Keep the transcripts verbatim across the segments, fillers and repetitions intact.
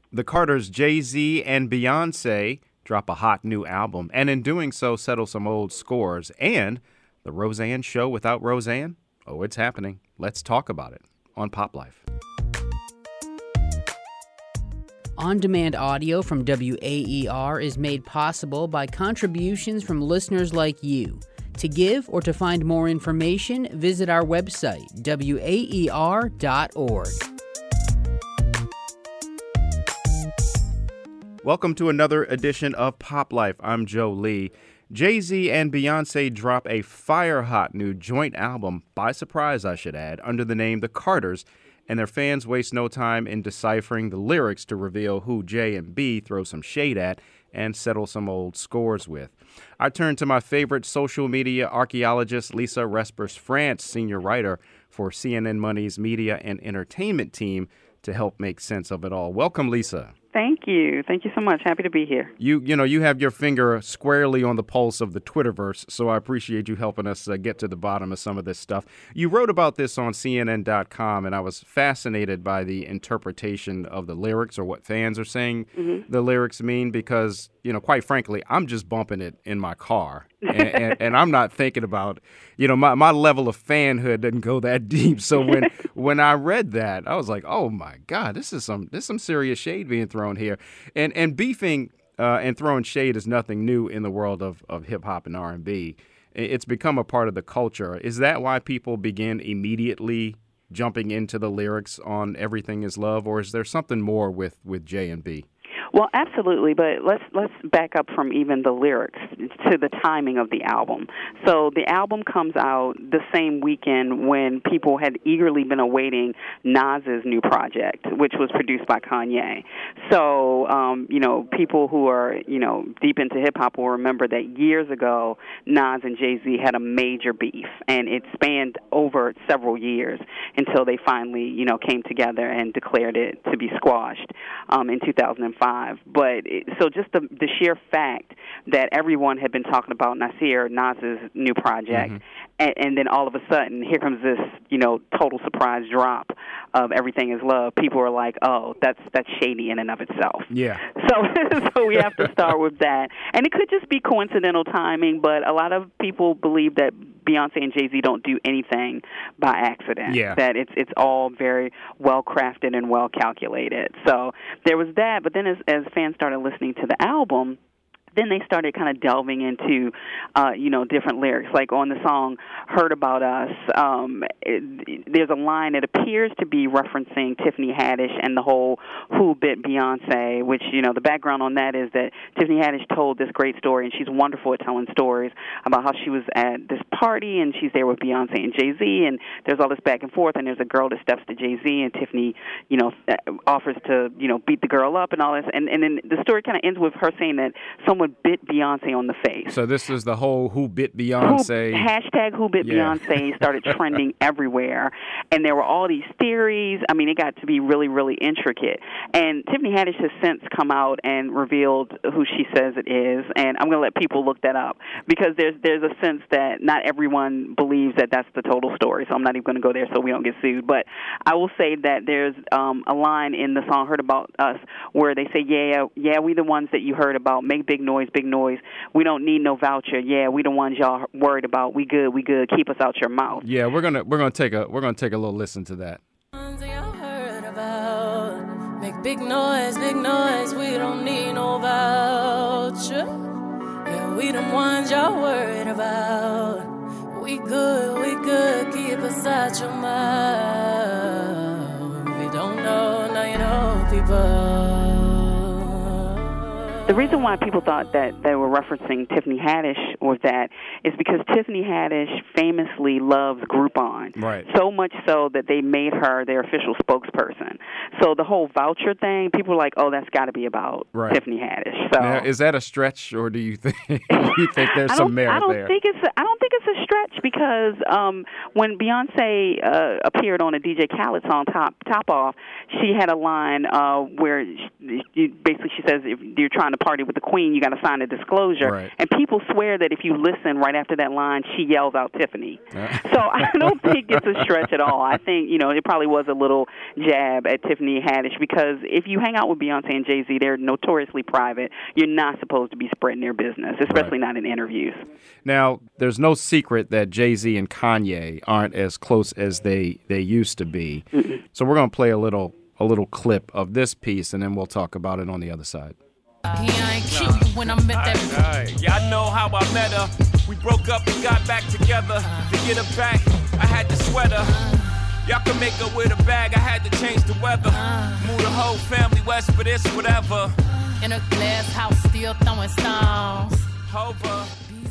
The Carters, Jay-Z and Beyonce, drop a hot new album, and in doing so, settle some old scores. And the Roseanne Show without Roseanne? Oh, it's happening. Let's talk about it on Pop Life. On-demand audio from W A E R is made possible by contributions from listeners like you. To give or to find more information, visit our website, W A E R dot org. Welcome to another edition of Pop Life. I'm Joe Lee. Jay-Z and Beyonce drop a fire-hot new joint album, by surprise I should add, under the name The Carters, and their fans waste no time in deciphering the lyrics to reveal who J and B throw some shade at and settle some old scores with. I turn to my favorite social media archaeologist, Lisa Respers France, senior writer for C N N Money's media and entertainment team, to help make sense of it all. Welcome, Lisa. Thank you. Thank you so much. Happy to be here. You you know, you have your finger squarely on the pulse of the Twitterverse, so I appreciate you helping us uh, get to the bottom of some of this stuff. You wrote about this on C N N dot com, and I was fascinated by the interpretation of the lyrics, or what fans are saying mm-hmm. the lyrics mean, because, you know, quite frankly, I'm just bumping it in my car, and, and, and I'm not thinking about, you know, my, my level of fanhood doesn't go that deep. So when when I read that, I was like, oh my God, this is some this is some serious shade being thrown here, and and beefing uh, and throwing shade is nothing new in the world of, of hip hop and R and B. It's become a part of the culture. Is that why people begin immediately jumping into the lyrics on Everything Is Love, or is there something more with, with J and B? Well, absolutely, but let's let's back up from even the lyrics to the timing of the album. So the album comes out the same weekend when people had eagerly been awaiting Nas's new project, which was produced by Kanye. So, um, you know, people who are, you know, deep into hip-hop will remember that years ago, Nas and Jay-Z had a major beef, and it spanned over several years until they finally, you know, came together and declared it to be squashed um, in two thousand five. But it, so just the, the sheer fact that everyone had been talking about Nasir, Nas's new project, mm-hmm. and, and then all of a sudden, here comes this, you know, total surprise drop of Everything Is Love. People are like, oh, that's that's shady in and of itself. Yeah. So, so we have to start with that. And it could just be coincidental timing, but a lot of people believe that Beyonce and Jay-Z don't do anything by accident. Yeah. That it's it's all very well crafted and well calculated. So there was that, but then as as fans started listening to the album, then they started kind of delving into, uh, you know, different lyrics. Like on the song "Heard About Us," um, it, there's a line that appears to be referencing Tiffany Haddish and the whole "Who Bit Beyonce," which, you know, the background on that is that Tiffany Haddish told this great story, and she's wonderful at telling stories about how she was at this party, and she's there with Beyonce and Jay-Z, and there's all this back and forth, and there's a girl that steps to Jay-Z, and Tiffany, you know, offers to, you know, beat the girl up and all this, and, and then the story kind of ends with her saying that someone bit Beyonce on the face. So this is the whole "Who Bit Beyonce" who, hashtag Who Bit yeah. Beyonce started trending everywhere, and there were all these theories. I mean, it got to be really, really intricate. And Tiffany Haddish has since come out and revealed who she says it is, and I'm going to let people look that up because there's there's a sense that not everyone believes that that's the total story. So I'm not even going to go there so we don't get sued. But I will say that there's um, a line in the song "Heard About Us" where they say, "Yeah, yeah, we the ones that you heard about. Make big noise, big noise. We don't need no voucher. Yeah, we the ones y'all worried about. We good, we good. Keep us out your mouth." Yeah, we're gonna we're gonna take a we're gonna take a little listen to that. Make big noise, big noise. We don't need no voucher. Yeah, we the ones y'all worried about. We good, we good. Keep us out your mouth. If you don't know, now you know, people. The reason why people thought that they were referencing Tiffany Haddish was that is because Tiffany Haddish famously loves Groupon. Right. So much so that they made her their official spokesperson. So the whole voucher thing, people were like, oh, that's got to be about right. Tiffany Haddish. So now, is that a stretch, or do you think you think there's some merit I don't there? Think it's a, I don't think it's a stretch because um, when Beyonce uh, appeared on a D J Khaled song, Top Top Off, she had a line uh, where she, basically she says, if you're trying to to party with the queen, you got to sign a disclosure. Right. And people swear that if you listen right after that line, she yells out Tiffany. Uh. So I don't think it's a stretch at all. I think, you know, it probably was a little jab at Tiffany Haddish, because if you hang out with Beyonce and Jay-Z, they're notoriously private. You're not supposed to be spreading their business, especially right. not in interviews. Now, there's no secret that Jay-Z and Kanye aren't as close as they, they used to be. Mm-mm. So we're going to play a little a little clip of this piece, and then we'll talk about it on the other side. Uh, yeah, I ain't cute when I met that. Yeah, I know how I met her. We broke up and got back together. To get her back, I had to sweat her. Y'all can make her with a bag, I had to change the weather. Move the whole family west for this, whatever. In a glass house, still throwing stones. Hover.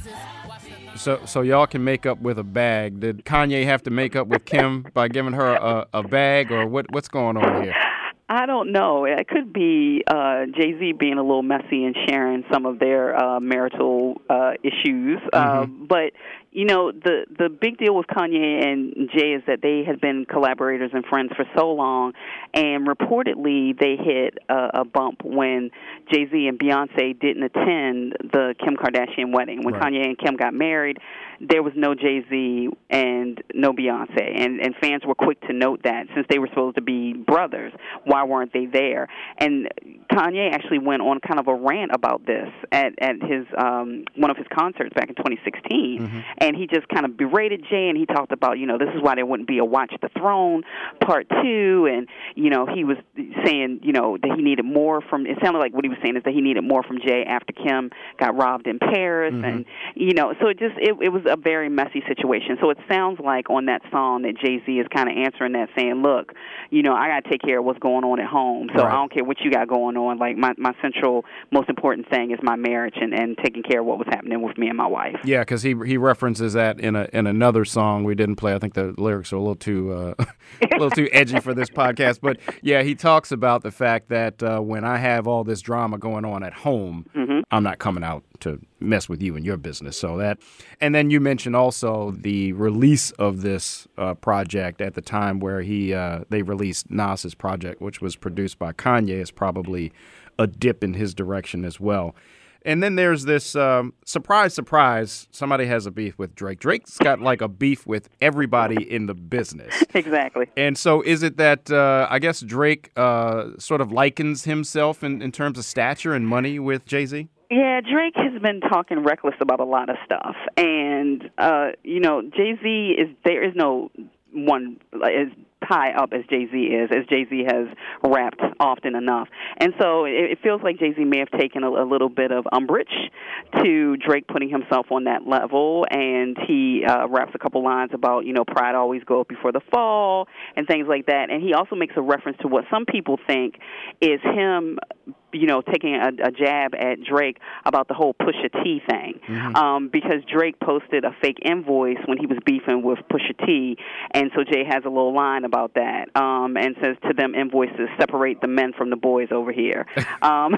So so y'all can make up with a bag. Did Kanye have to make up with Kim by giving her a, a bag, or what? what's going on here? I don't know. It could be uh, Jay-Z being a little messy and sharing some of their uh, marital uh, issues. Mm-hmm. Uh, but, you know, the, the big deal with Kanye and Jay is that they had been collaborators and friends for so long, and reportedly they hit a, a bump when Jay-Z and Beyonce didn't attend the Kim Kardashian wedding. When right. Kanye and Kim got married, there was no Jay-Z and no Beyonce, and, and fans were quick to note that since they were supposed to be brothers, why weren't they there? And Kanye actually went on kind of a rant about this at, at his um, one of his concerts back in twenty sixteen, mm-hmm. and he just kind of berated Jay, and he talked about, you know, this is why there wouldn't be a Watch the Throne Part two, and, you know, he was saying, you know, that he needed more from, it sounded like what he was saying is that he needed more from Jay after Kim got robbed in Paris, mm-hmm. and, you know, so it just, it, it was a very messy situation. So it sounds like on that song that Jay-Z is kind of answering that, saying, look, you know, I got to take care of what's going on at home, so right. I don't care what you got going on. Like, my, my central, most important thing is my marriage and, and taking care of what was happening with me and my wife. Yeah, because he he references that in a in another song we didn't play. I think the lyrics are a little too uh, a little too edgy for this podcast. But yeah, he talks about the fact that uh, when I have all this drama going on at home, mm-hmm. I'm not coming out to mess with you and your business. So that, and then you mentioned also the release of this uh, project at the time where he uh, they released Nas's project, which was produced by Kanye, is probably a dip in his direction as well. And then there's this um, surprise, surprise, somebody has a beef with Drake. Drake's got like a beef with everybody in the business. Exactly. And so is it that, uh, I guess Drake uh, sort of likens himself in, in terms of stature and money with Jay-Z? Yeah, Drake has been talking reckless about a lot of stuff. And, uh, you know, Jay-Z is, there is no one, is high up as Jay-Z is, as Jay-Z has rapped often enough. And so it, it feels like Jay-Z may have taken a, a little bit of umbrage to Drake putting himself on that level, and he uh, raps a couple lines about, you know, pride always go up before the fall and things like that. And he also makes a reference to what some people think is him, you know, taking a, a jab at Drake about the whole Pusha T thing, mm-hmm. um, because Drake posted a fake invoice when he was beefing with Pusha T, and so Jay has a little line about that, um, and says to them, invoices separate the men from the boys over here. um,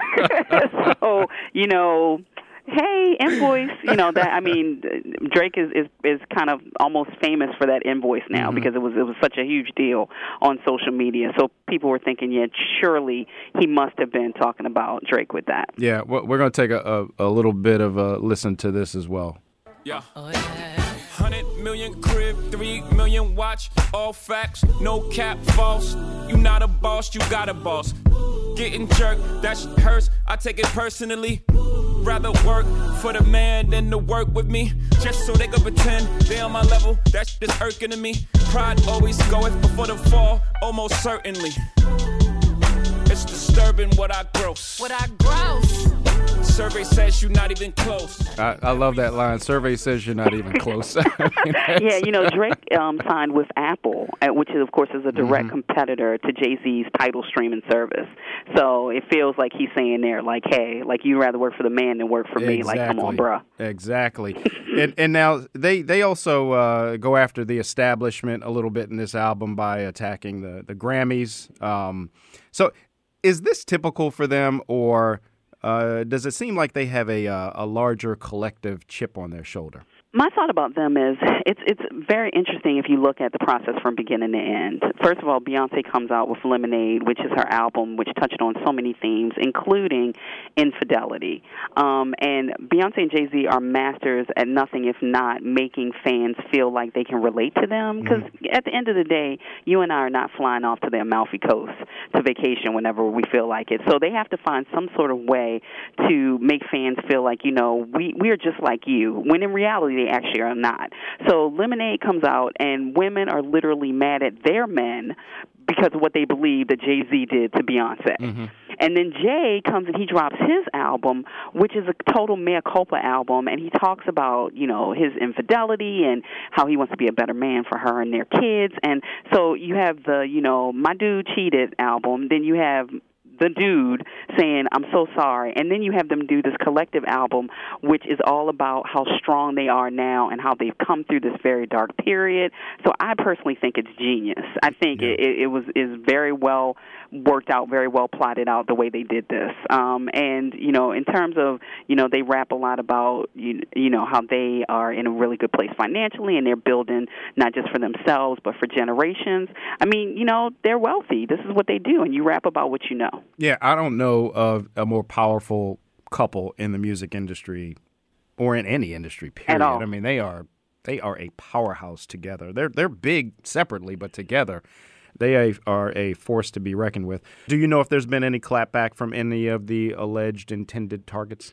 so, you know, hey, invoice, you know, that, I mean, Drake is, is, is kind of almost famous for that invoice now, mm-hmm. because it was it was such a huge deal on social media. So people were thinking, yeah, surely he must have been talking about Drake with that. Yeah, well, we're going to take a, a, a little bit of a listen to this as well. Yeah. Oh, yeah. Hundred million crib, three million watch, all facts, no cap, false. You not a boss, you got a boss. Getting jerked, that shit hurts, I take it personally. Rather work for the man than to work with me, just so they can pretend they on my level. That shit is irking to me. Pride always goeth before the fall, almost certainly. It's disturbing what I gross. What I gross. Survey says you're not even close. I, I love that line. Survey says you're not even close. Yeah, you know, Drake um, signed with Apple, which is, of course, is a direct mm-hmm. competitor to Jay-Z's Tidal streaming service. So it feels like he's saying there, like, hey, like, you'd rather work for the man than work for me. Exactly. Like, come on, bruh. Exactly. and, and now they, they also uh, go after the establishment a little bit in this album by attacking the, the Grammys. Um, so is this typical for them, or... Uh, does it seem like they have a uh, a larger collective chip on their shoulder? My thought about them is it's it's very interesting if you look at the process from beginning to end. First of all, Beyonce comes out with Lemonade, which is her album, which touched on so many themes, including infidelity. Um, and Beyonce and Jay-Z are masters at nothing if not making fans feel like they can relate to them. Because mm-hmm. at the end of the day, you and I are not flying off to the Amalfi Coast to vacation whenever we feel like it. So they have to find some sort of way to make fans feel like, you know, we, we are just like you, when in reality, they actually are not. So Lemonade comes out, and women are literally mad at their men because of what they believe that Jay-Z did to Beyonce. Mm-hmm. And then Jay comes and he drops his album, which is a total mea culpa album, and he talks about, you know, his infidelity and how he wants to be a better man for her and their kids. And so you have the, you know, My Dude Cheated album, then you have the dude saying, I'm so sorry. And then you have them do this collective album, which is all about how strong they are now and how they've come through this very dark period. So I personally think it's genius. I think yeah. it, it was is very well worked out, very well plotted out the way they did this. Um, and, you know, in terms of, you know, they rap a lot about, you, you know, how they are in a really good place financially and they're building not just for themselves but for generations. I mean, you know, they're wealthy. This is what they do, and you rap about what you know. Yeah, I don't know of a more powerful couple in the music industry or in any industry, period. At all. I mean, they are they are a powerhouse together. They're they're big separately, but together they are a force to be reckoned with. Do you know if there's been any clapback from any of the alleged intended targets?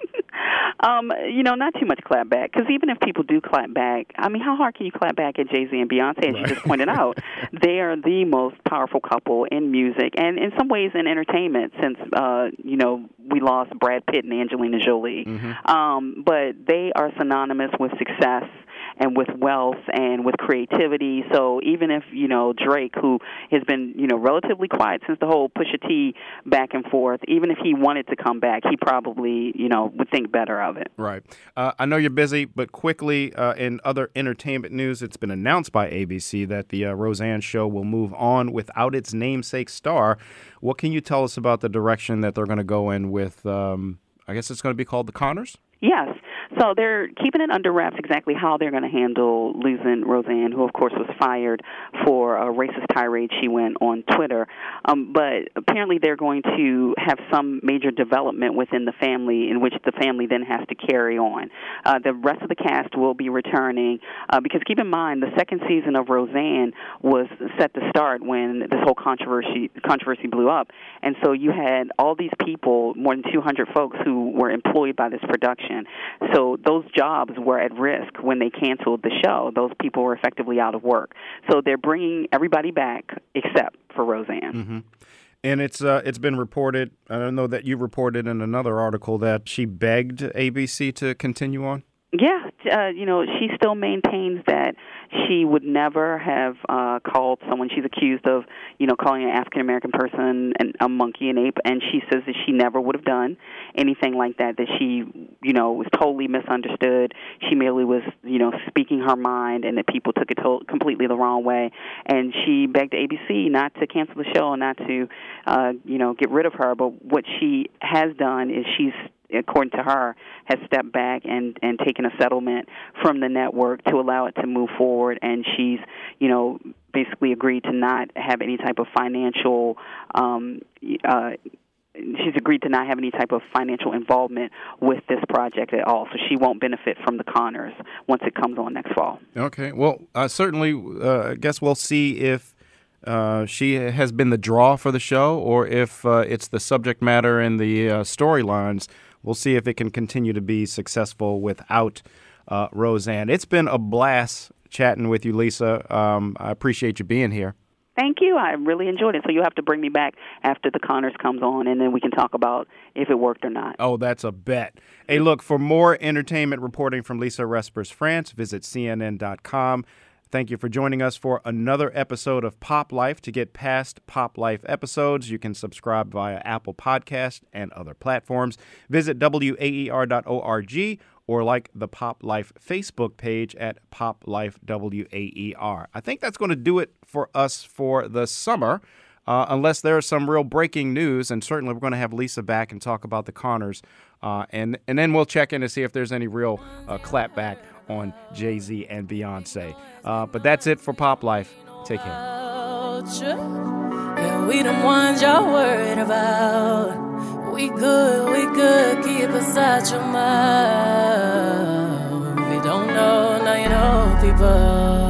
Um, you know, not too much clap back, because even if people do clap back, I mean, how hard can you clap back at Jay-Z and Beyonce, as right. you just pointed out? They are the most powerful couple in music, and in some ways in entertainment, since, uh, you know, we lost Brad Pitt and Angelina Jolie. Mm-hmm. Um, but they are synonymous with success and with wealth and with creativity. So even if, you know, Drake, who has been, you know, relatively quiet since the whole Pusha T back and forth, even if he wanted to come back, he probably, you know, would think better of it. Right. Uh, I know you're busy, but quickly, uh, in other entertainment news, it's been announced by A B C that the uh, Roseanne show will move on without its namesake star. What can you tell us about the direction that they're going to go in with, um, I guess it's going to be called The Conners? Yes. So they're keeping it under wraps exactly how they're going to handle losing Roseanne, who, of course, was fired for a racist tirade she went on Twitter. Um, but apparently they're going to have some major development within the family in which the family then has to carry on. Uh, the rest of the cast will be returning uh, because, keep in mind, the second season of Roseanne was set to start when this whole controversy controversy blew up. And so you had all these people, more than two hundred folks, who were employed by this production. So those jobs were at risk when they canceled the show. Those people were effectively out of work. So they're bringing everybody back except for Roseanne. Mm-hmm. And it's uh, it's been reported, I don't know that you reported in another article, that she begged A B C to continue on? Yeah, uh, you know, she still maintains that she would never have uh, called someone she's accused of, you know, calling an African-American person an, a monkey, an ape, and she says that she never would have done anything like that, that she, you know, was totally misunderstood. She merely was, you know, speaking her mind, and that people took it to- completely the wrong way. And she begged A B C not to cancel the show and not to, uh, you know, get rid of her. But what she has done is she's, according to her, has stepped back and, and taken a settlement from the network to allow it to move forward. And she's, you know, basically agreed to not have any type of financial, um, uh, she's agreed to not have any type of financial involvement with this project at all. So she won't benefit from the Conners once it comes on next fall. Okay. Well, uh, certainly, uh, I guess we'll see if Uh, she has been the draw for the show, or if uh, it's the subject matter and the uh, storylines. We'll see if it can continue to be successful without uh, Roseanne. It's been a blast chatting with you, Lisa. Um, I appreciate you being here. Thank you. I really enjoyed it. So you'll have to bring me back after the Conners comes on, and then we can talk about if it worked or not. Oh, that's a bet. Hey, look, for more entertainment reporting from Lisa Respers France, visit C N N dot com. Thank you for joining us for another episode of Pop Life. To get past Pop Life episodes, you can subscribe via Apple Podcasts and other platforms. Visit W A E R dot org or like the Pop Life Facebook page at Pop Life W A E R. I think that's going to do it for us for the summer, uh, unless there's some real breaking news, and certainly we're going to have Lisa back and talk about the Conners, uh, and, and then we'll check in to see if there's any real uh, clapback on Jay-Z and Beyonce. Uh, but that's it for Pop Life. Take care. Yeah, we the ones y'all worried about. We good, we good, keep us out your mouth. If you don't know, now you know, people.